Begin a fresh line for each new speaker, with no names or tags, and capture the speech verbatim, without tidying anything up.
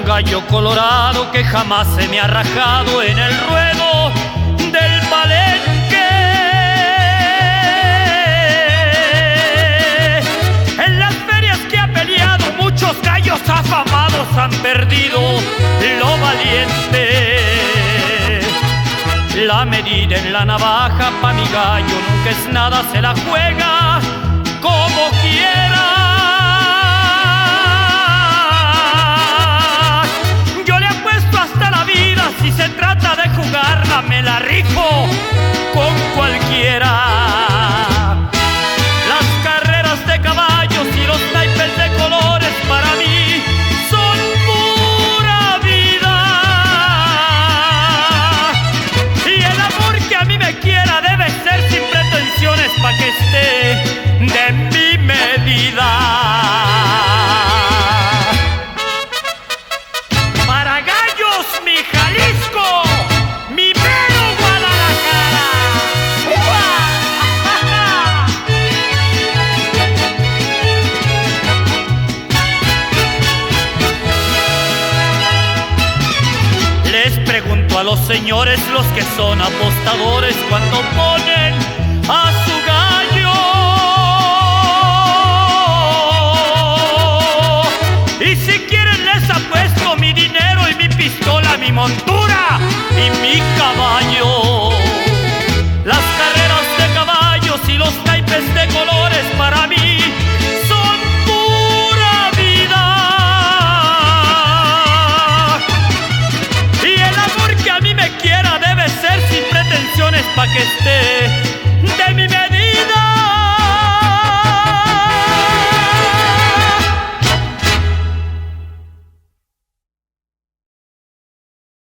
un gallo colorado que jamás se me ha rajado en el ruedo del palenque. En las ferias que ha peleado, muchos gallos afamados han perdido lo valiente. La medida en la navaja pa' mi gallo nunca es nada, se la juega como quiera. Yo le apuesto hasta la vida, si se trata de jugarla me la rifo con cualquiera. Las carreras de caballos y los naipes de colores para mí son pura vida. Y el amor que a mí me quiera debe ser sin pretensiones pa' que esté de mi medida. Para gallos, mi Jalisco, mi mero Guadalajara. Les pregunto a los señores, los que son apostadores, cuando ponen a su gallo. Y si quieren les apuesto mi dinero y mi pistola, mi montura y mi caballo. Las carreras de caballos y los naipes de colores para mí son pura vida. Y el amor que a mí me quiera debe ser sin pretensiones pa' que esté